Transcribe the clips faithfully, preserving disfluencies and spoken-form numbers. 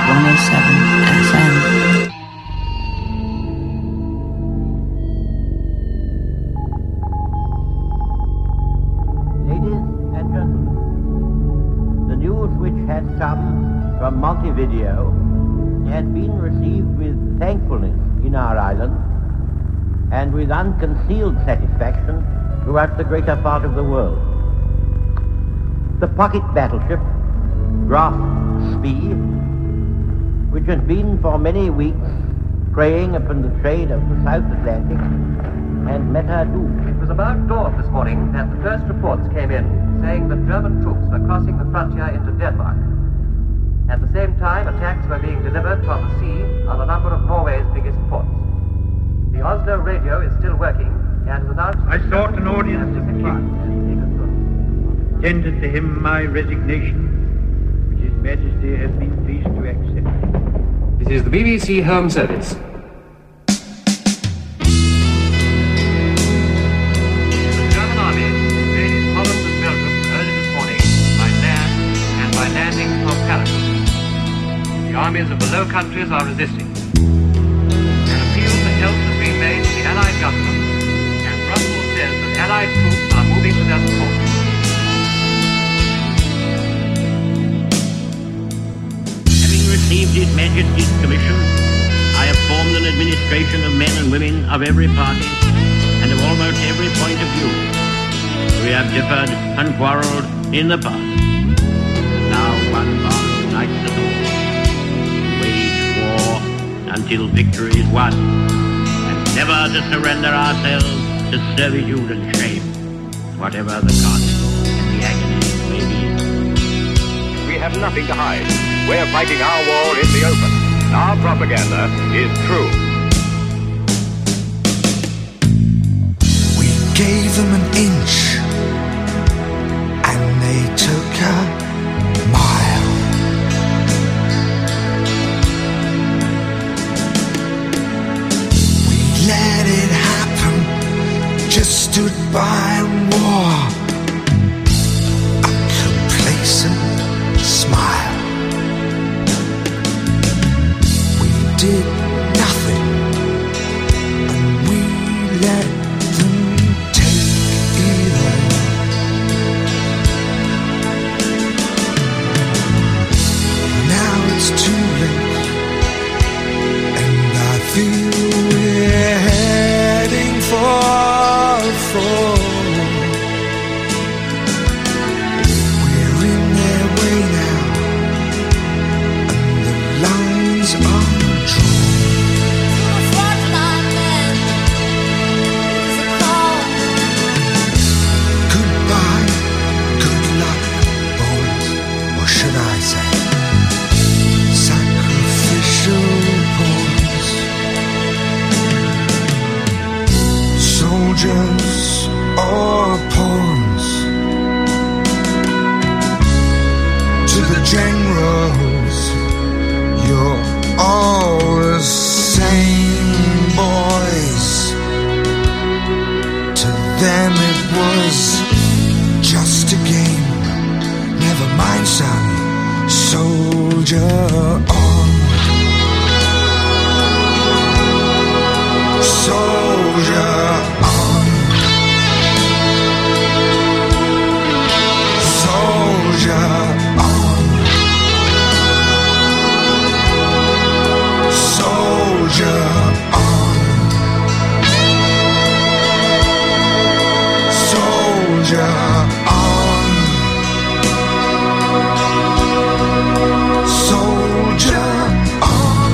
one oh seven F M. Ladies and gentlemen, the news which has come from Montevideo has been received with thankfulness in our island and with unconcealed satisfaction throughout the greater part of the world. The pocket battleship Graf Spee, which has been for many weeks preying upon the trade of the South Atlantic, and met her doom. It was about dawn this morning that the first reports came in saying that German troops were crossing the frontier into Denmark. At the same time, attacks were being delivered from the sea on a number of Norway's biggest ports. The Oslo radio is still working and has announced... I sought an audience of the king, tendered to him my resignation, which his majesty has been pleased to accept. This is the B B C Home Service. The armies of the Low Countries are resisting. An appeal for help has been made to the Allied government, and Brussels says that Allied troops are moving to their support. Having received His Majesty's commission, I have formed an administration of men and women of every party and of almost every point of view. We have differed and quarrelled in the past, and now one bond unites us all. Until victory is won, and never to surrender ourselves to servitude and shame, whatever the cost and the agony may be. We have nothing to hide. We're fighting our war in the open. Our propaganda is true. We gave them an inch, and they took a mile. Let it happen, just stood by and wore a complacent smile. We did nothing, and we let them take it all. Now it's too late, and I feel we're heading for a fall. We're in their way now, and the lines are drawn. Goodbye, good luck, boys, or should I say, sacrificial pawns. Soldiers or pawns, to the generals, you're all the same, boys. To them it was just a game. Never mind, son, soldier on. Soldier on, soldier on, soldier on, soldier on, soldier on.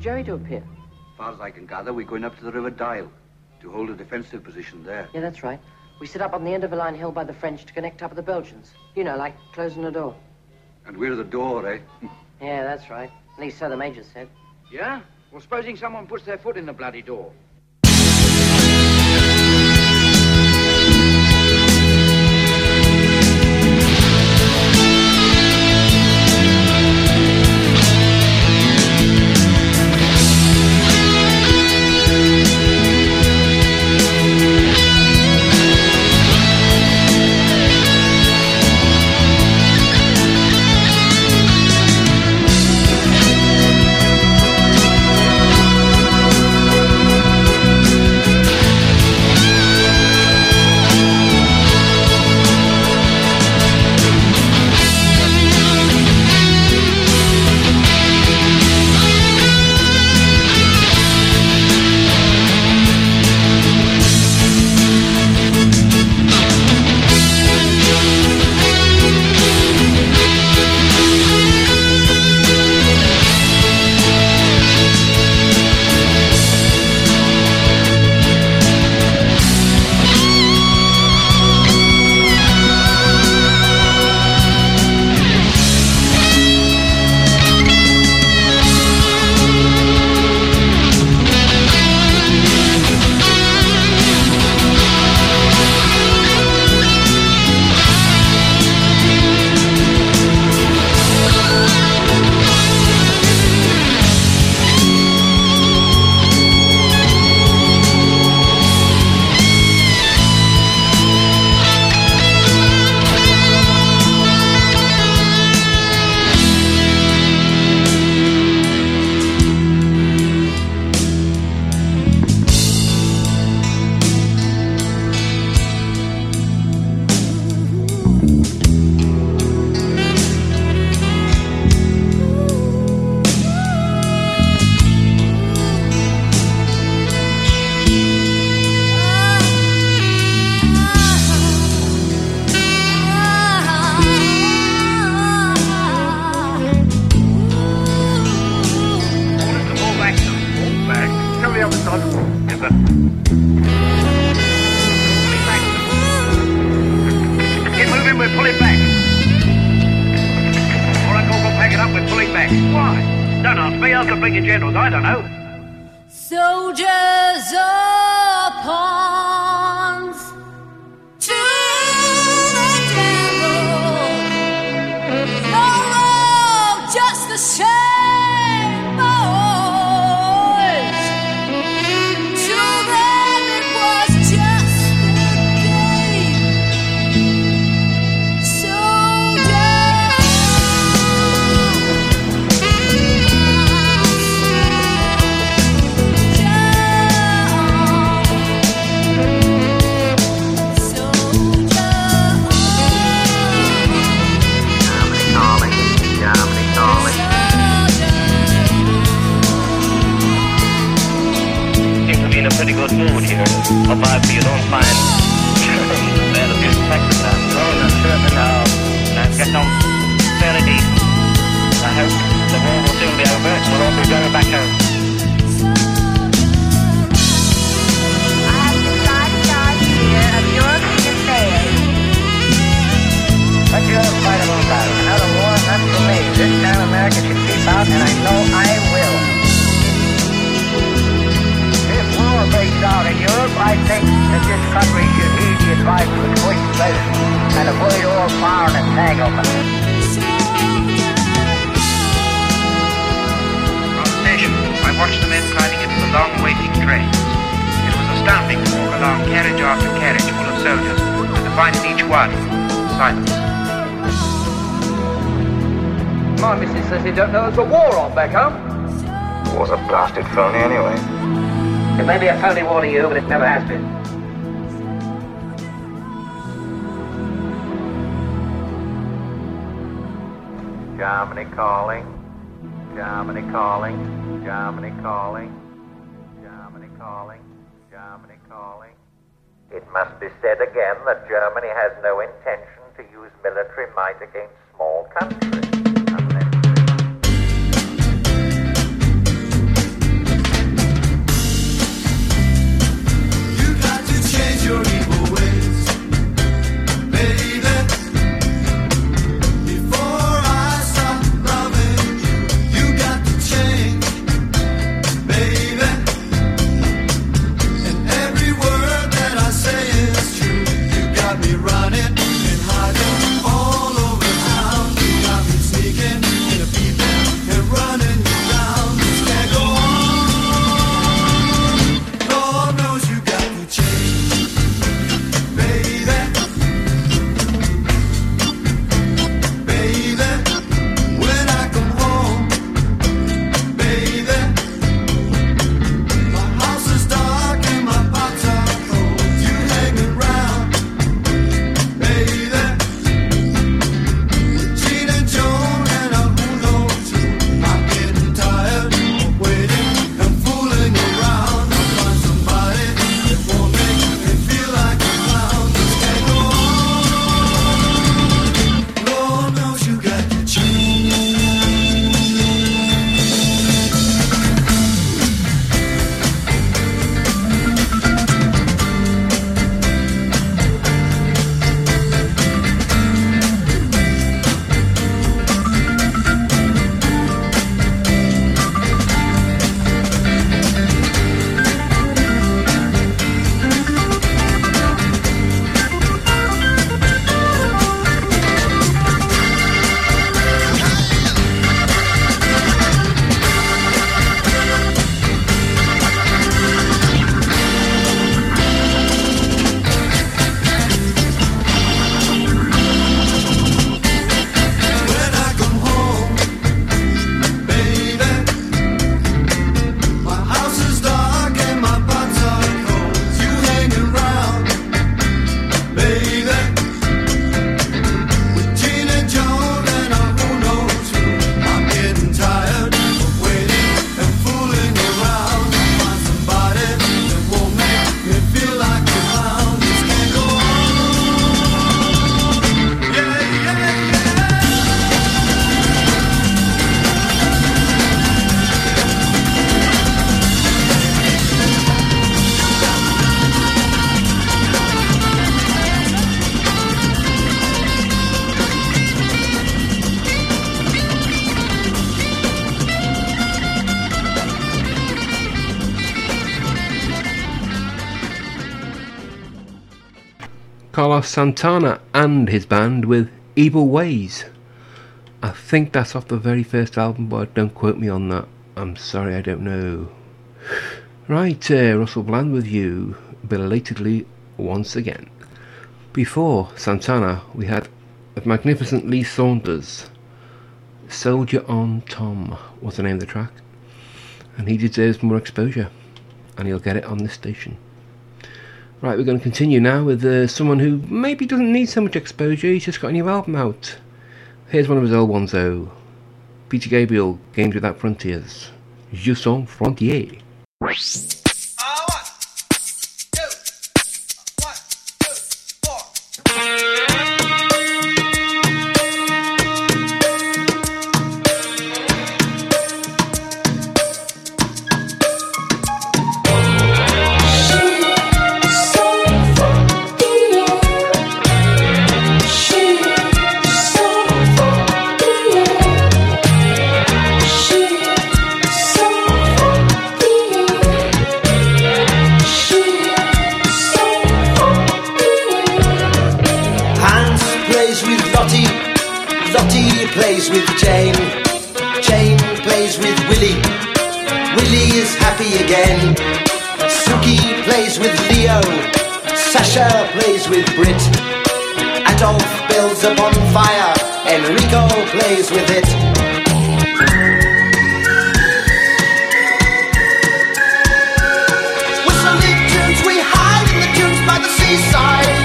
Jerry to appear? As far as I can gather, we're going up to the River Dyle to hold a defensive position there. Yeah, that's right. We set up on the end of a line held by the French to connect up with the Belgians. You know, like closing a door. And we're the door, eh? Yeah, that's right. At least so the Major said. Yeah? Well, supposing someone puts their foot in the bloody door. Soldiers or pawns to the devil, oh, just the same, boys. To them it was just a game. Soldiers. In a pretty good mood here. Hope I you don't find bad abuse practice now. Oh, no, certainly no. I'm getting on fairly decent. I hope the war will soon be over and we'll all be going back home. I have decided idea of European affairs. But you're quite a little about it. Another war, not for me. This time America should keep out, and I know I will. If war breaks out in Europe, I think that this country should heed the advice of its first president and avoid all foreign entanglement. From the station, I watched the men climbing into the long waiting trains. It was astounding to walk along carriage after carriage full of soldiers, and to find in each one silence. My missus says you don't know there's a war on back home. War's a blasted phony anyway. It may be a phony war to you, but it never has been. Germany calling. Germany calling. Germany calling. Germany calling. Germany calling. It must be said again that Germany has no intention to use military might against small countries. Carlos Santana and his band with Evil Ways. I think that's off the very first album, but don't quote me on that. I'm sorry, I don't know. Right, uh, Russell Bland with you, belatedly once again. Before Santana, we had the magnificent Lee Saunders. Soldier on Tom was the name of the track. And he deserves more exposure. And he'll get it on this station. Right, we're going to continue now with uh, someone who maybe doesn't need so much exposure. He's just got a new album out. Here's one of his old ones though. Peter Gabriel, Games Without Frontiers. Je suis frontier. Plays with Jane, Jane plays with Willie, Willie is happy again. Suki plays with Leo, Sasha plays with Brit. Adolf builds a bonfire, Enrico plays with it. Whistling tunes, we hide in the dunes by the seaside.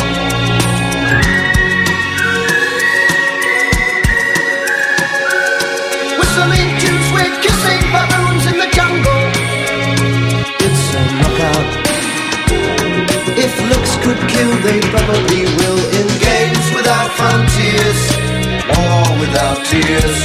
Whistling tunes, we're kissing baboons in the jungle. It's a knockout. If looks could kill, they probably will. In games without frontiers, war without tears.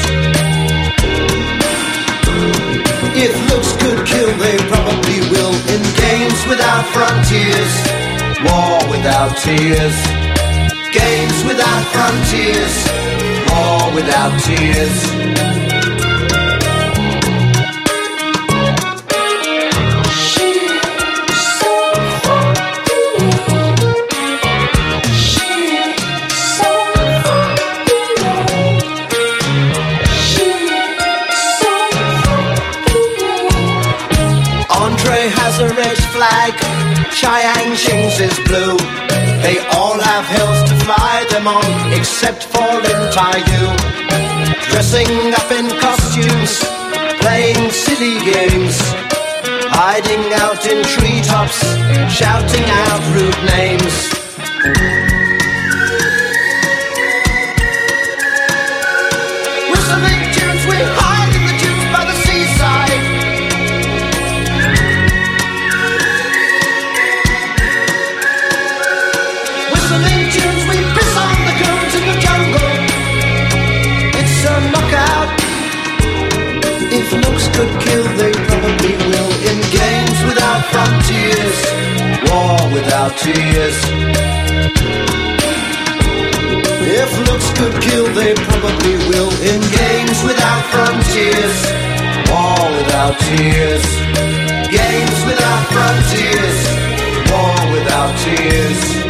If looks could kill, they probably will. In games without frontiers, war without tears. Games without frontiers, war without tears. A red flag, Chiang Shing's is blue. They all have hills to fly them on, except for Lin Tai Yu. Dressing up in costumes, playing silly games, hiding out in treetops, shouting out rude names. Whistling tunes, we hide in the dunes by the seaside. Whistling tunes, we piss on the goons in the jungle. It's a knockout. If looks could kill, they probably will. In games without frontiers, war without tears. If looks could kill, they probably will. In games without frontiers, war without tears. Games without frontiers, war without tears.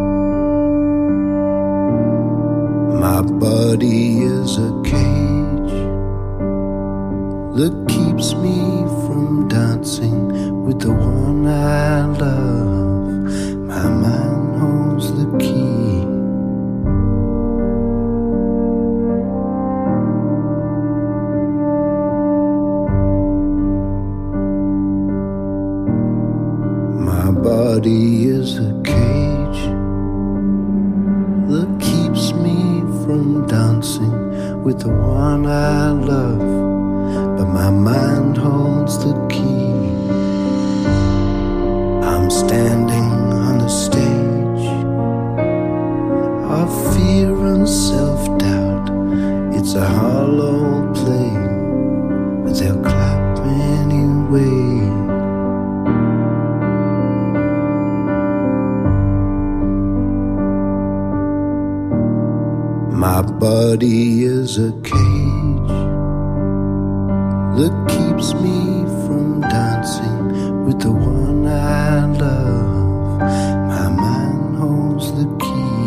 My body is a cage that keeps me from dancing with the one I love. My mind holds the key. My body is a cage that keeps me from dancing with the one I love, but my mind holds the key. I'm standing on the stage of fear and self-doubt. It's a hollow play, but they'll clap anyway. My body is a cage that keeps me from dancing with the one I love. My mind holds the key.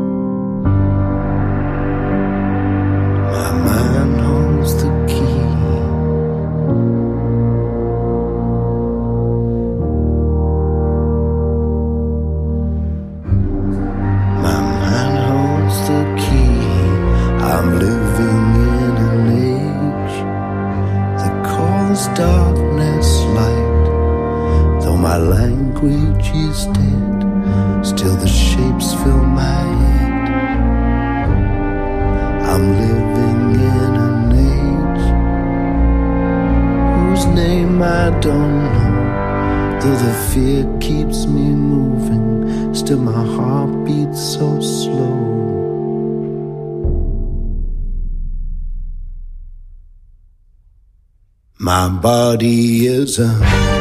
My mind holds the key. My mind holds the key. I'm living in an age that calls darkness light. Though my language is dead, still the shapes fill my head. I'm living in an age whose name I don't know. Though the fear keeps me moving, still my heart beats so slow. My body is a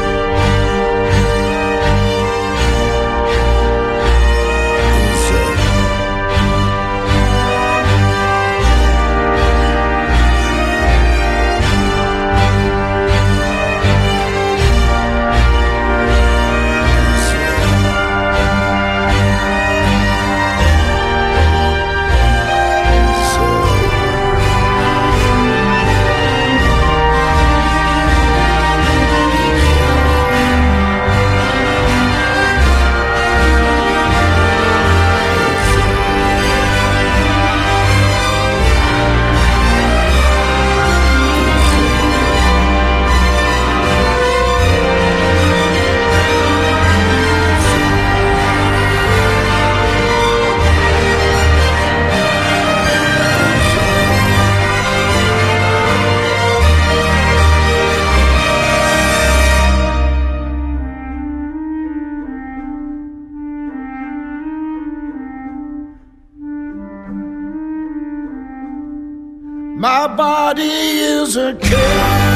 my body is a cage.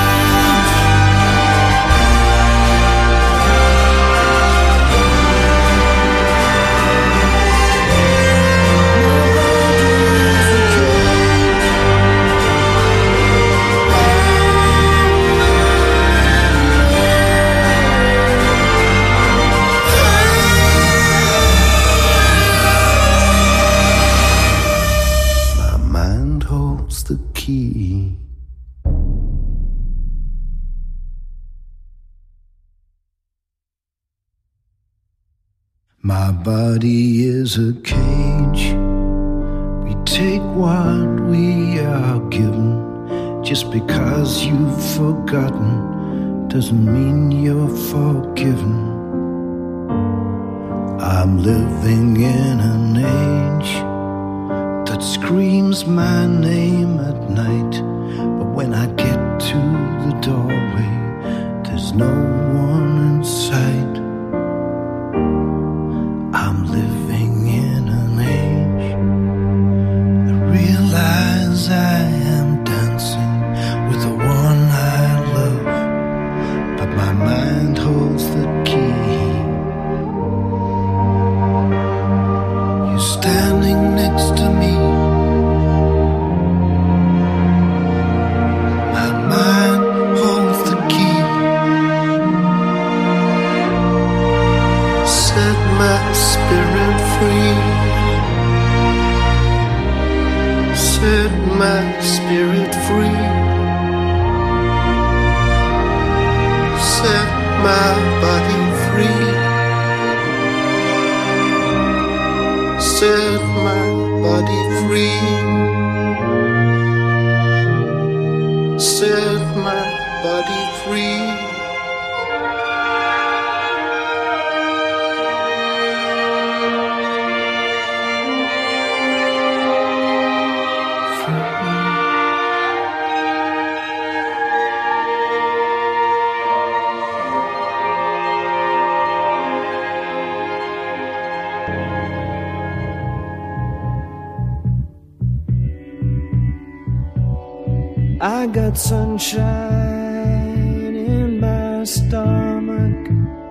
The key. My body is a cage. We take what we are given. Just because you've forgotten doesn't mean you're forgiven. I'm living in an age that screams my name at night, but when I get to the doorway, there's no one in sight. I'm living in an age that realize I am dancing with the one I love, but my mind holds the key. You're standing next to me. Set my spirit free. set my body free, set my body free. I got sunshine in my stomach,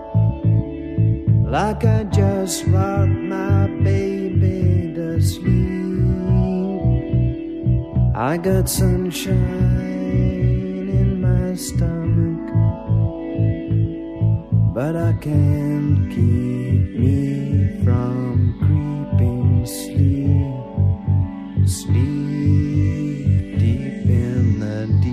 like I just rocked my baby to sleep. I got sunshine in my stomach, but I can't keep me from creeping sleep, sleep deep in the deep.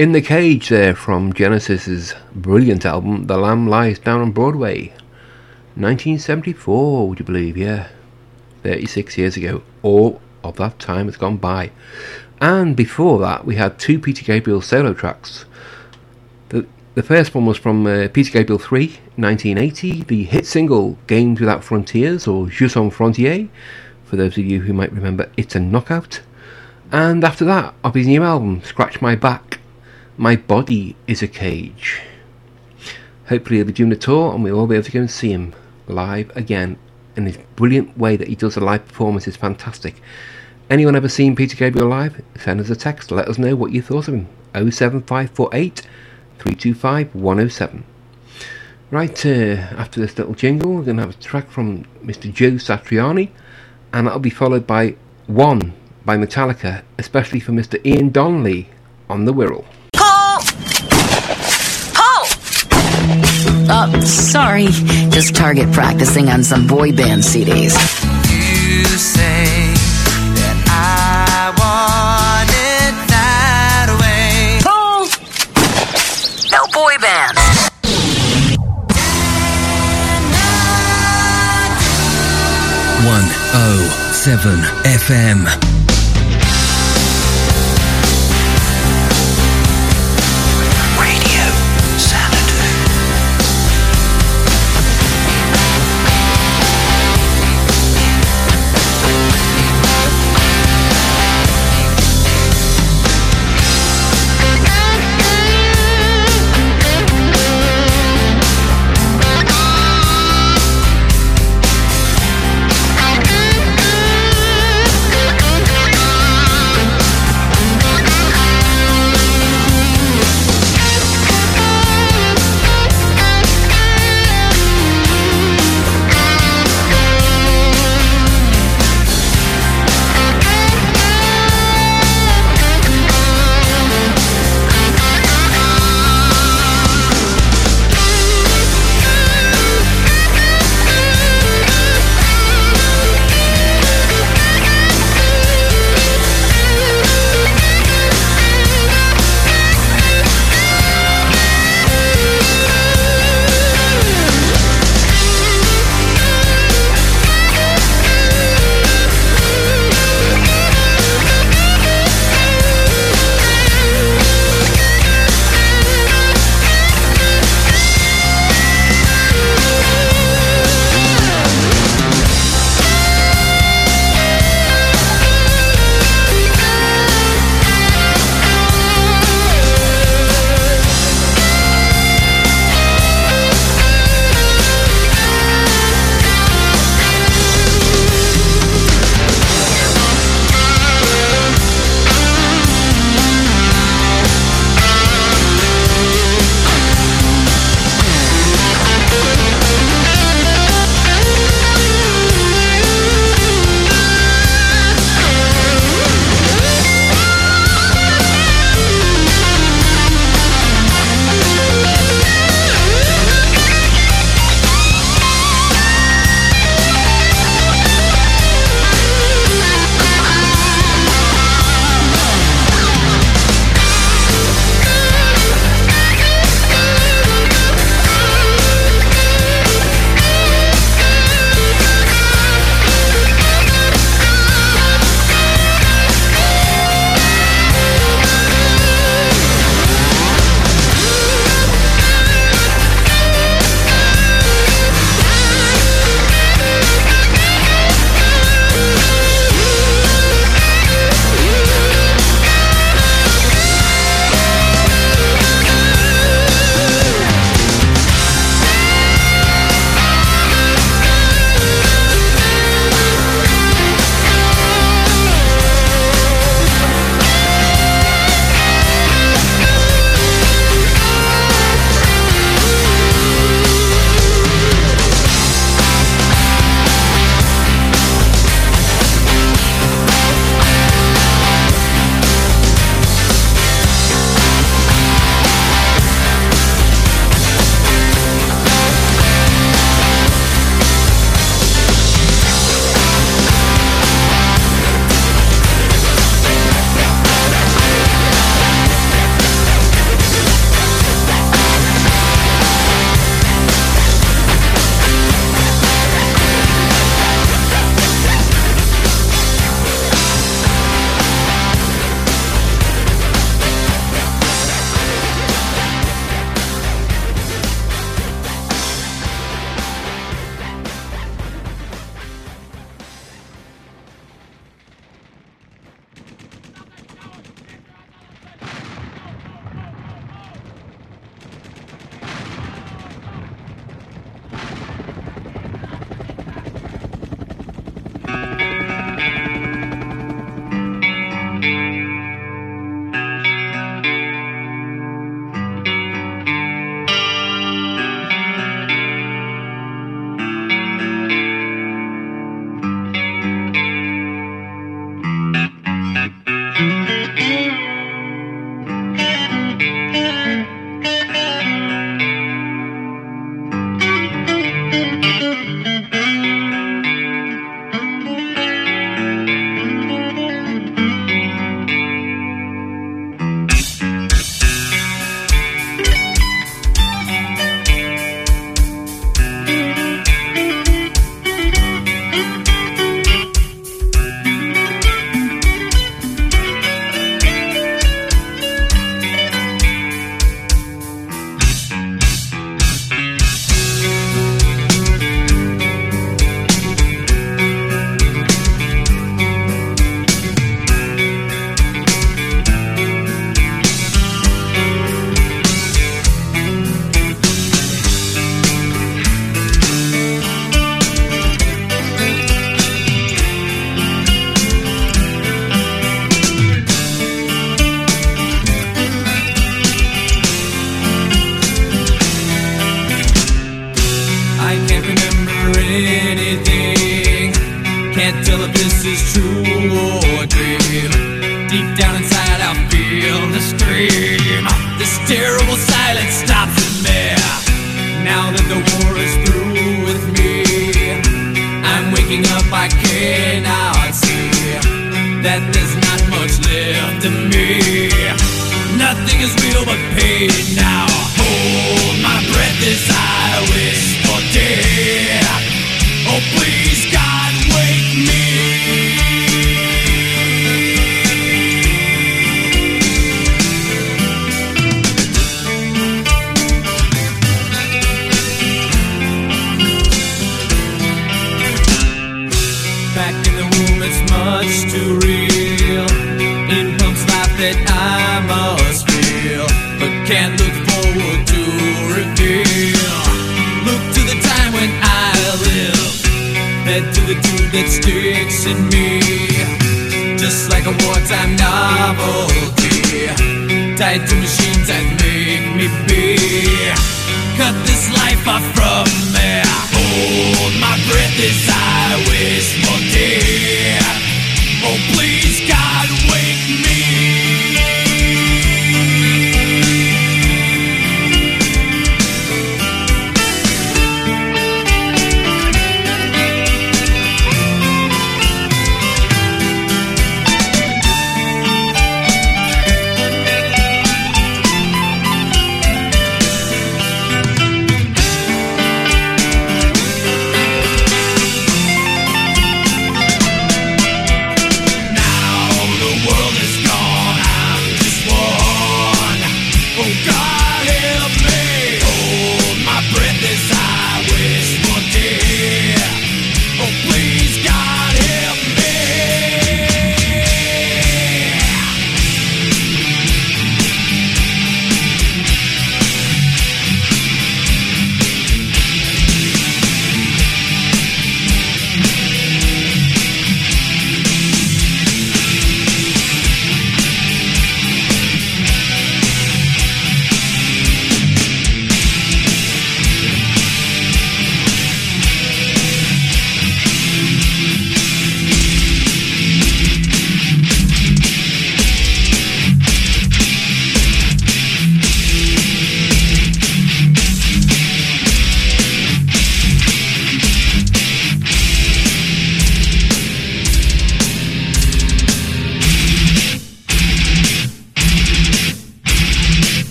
In the Cage there from Genesis's brilliant album The Lamb Lies Down on Broadway, nineteen seventy-four, would you believe? Yeah, thirty-six years ago. All of that time has gone by. And before that we had two Peter Gabriel solo tracks. The, the first one was from uh, Peter Gabriel three, nineteen eighty, the hit single Games Without Frontiers, or Jeux Sans Frontières, for those of you who might remember It's a Knockout. And after that, of his new album, Scratch My Back, My Body is a Cage. Hopefully he'll be doing a tour and we'll all be able to go and see him live again. And his brilliant way that he does a live performance is fantastic. Anyone ever seen Peter Gabriel live? Send us a text, let us know what you thought of him. oh seven five four eight, three two five, one oh seven. Right, uh, after this little jingle, we're going to have a track from Mister Joe Satriani, and that'll be followed by One by Metallica, especially for Mister Ian Donnelly on the Wirral. Paul! Paul! Oh, sorry. Just Target practicing on some boy band C Ds. You say that I want it that way. Paul! No boy band. one oh seven F M. Thank you. Can't tell if this is true or a dream. Deep down inside I feel the scream. This terrible silence stops in me. Now that the war is through with me, I'm waking up, I cannot see that there's not much left of me. Nothing is real but pain now. Hold my breath as I wish for death. Oh please God, wake me. Back in the womb it's much too real. In pumps life that I must feel, but can't look forward to reveal. Look to the time when I live, head to the tube that sticks in me, just like a wartime novelty, tied to machines that make me be. Cut this life off from me. Hold my breath as I wish for death. Oh please God, wake me.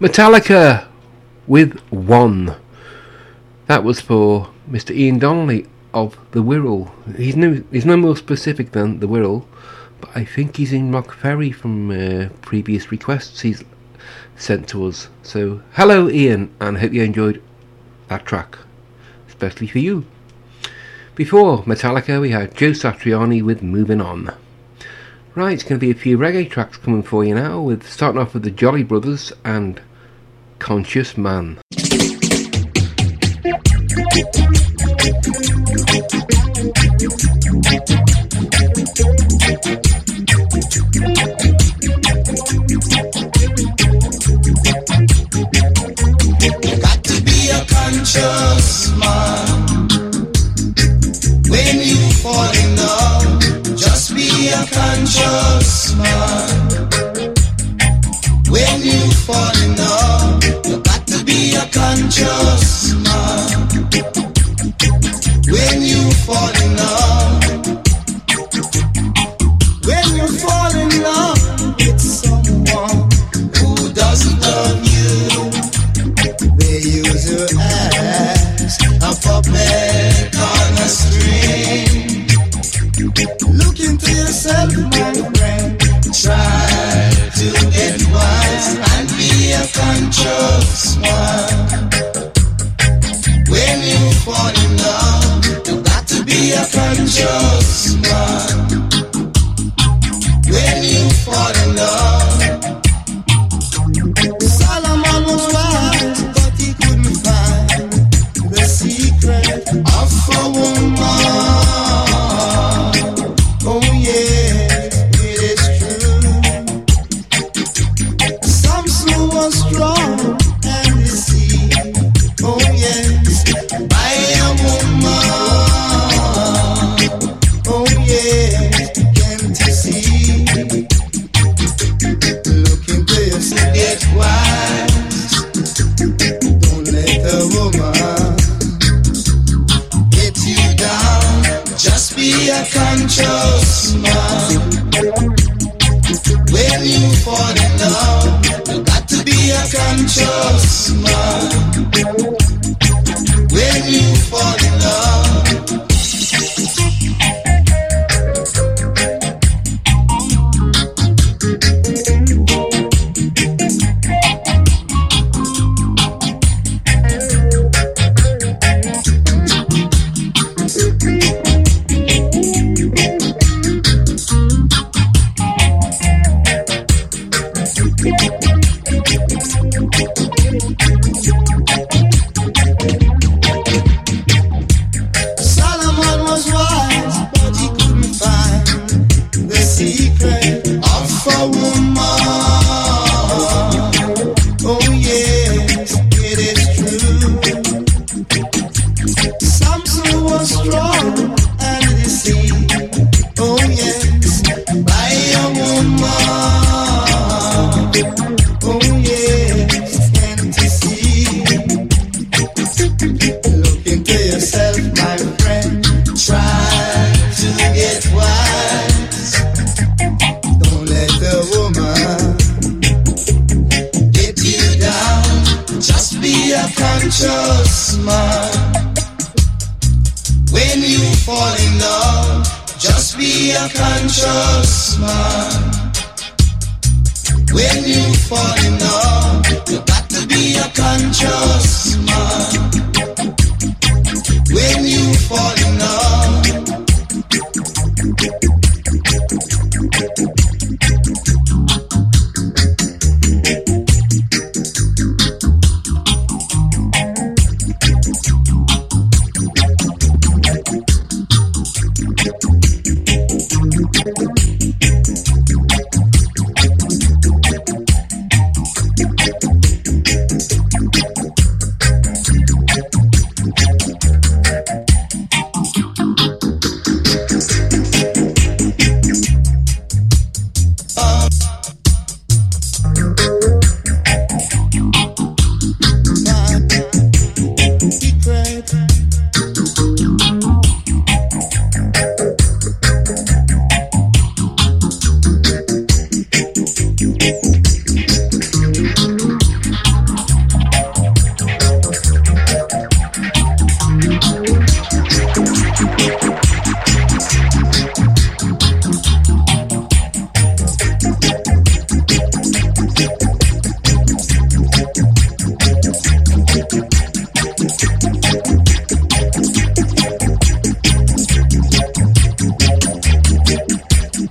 Metallica with One. That was for Mister Ian Donnelly of The Wirral. He's no, he's no more specific than The Wirral, but I think he's in Rock Ferry from uh, previous requests he's sent to us. So hello Ian, and hope you enjoyed that track, especially for you. Before Metallica we had Joe Satriani with Moving On. Right, it's going to be a few reggae tracks coming for you now, with starting off with the Jolly Brothers and Conscious Man. Got to be a conscious man. When you fall in love, just be a conscious man. When you fall in love, you got to be a conscious man. When you fall in love, when you fall in love with someone who doesn't love you, they use you as a puppet on a string. Look into yourself, my friend. Try to get wise and be a conscious one. When you fall in love, you got to be a conscious one. When you fall in love, Solomon was wise, but he couldn't find the secret of a woman. Oh yeah, it is true. Samson was strong and deceived. Oh yes, by a woman. Oh yes, can't you see? Look into yourself, get wise. Don't let a woman get you down. Just be a conscious man. When you fall in love, you got to be a conscious man. When you fall in love, Solomon was wise, but he couldn't find the secret of a woman. Oh yes, it is true. Samson was strong and deceived. Oh yes, by a woman. Oh yes, can't you see? Look into yourself, my friend. Try to get wise. Don't let the woman get you down. Just be a conscious man. When you fall in love, just be a conscious man. When you fall in love, you got to be a conscious man. When you fall in love,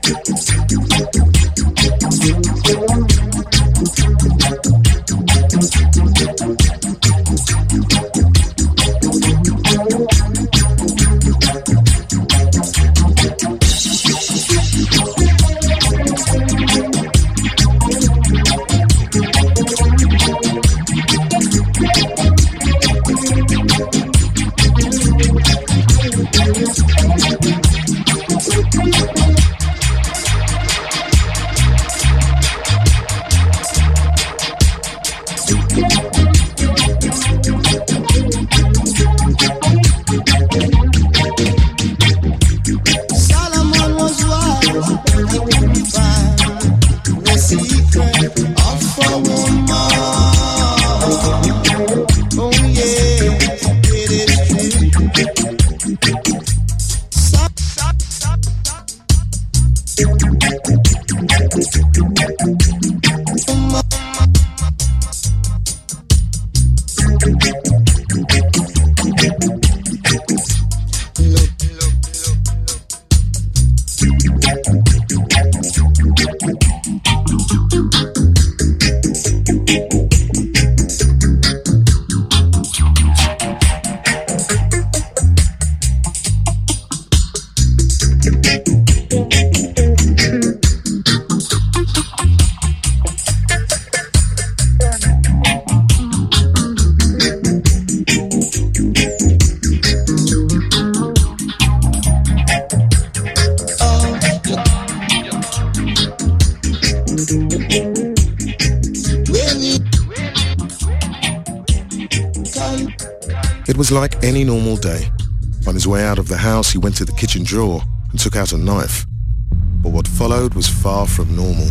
It was like any normal day. On his way out of the house, he went to the kitchen drawer and took out a knife. But what followed was far from normal.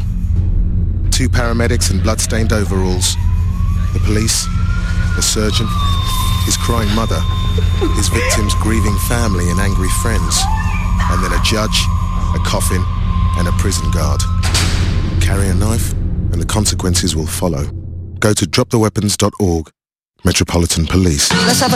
Two paramedics in blood-stained overalls, the police, the surgeon, his crying mother, his victim's grieving family and angry friends, and then a judge, a coffin, and a prison guard. Carry a knife, and the consequences will follow. Go to drop the weapons dot org. Metropolitan Police. Let's have a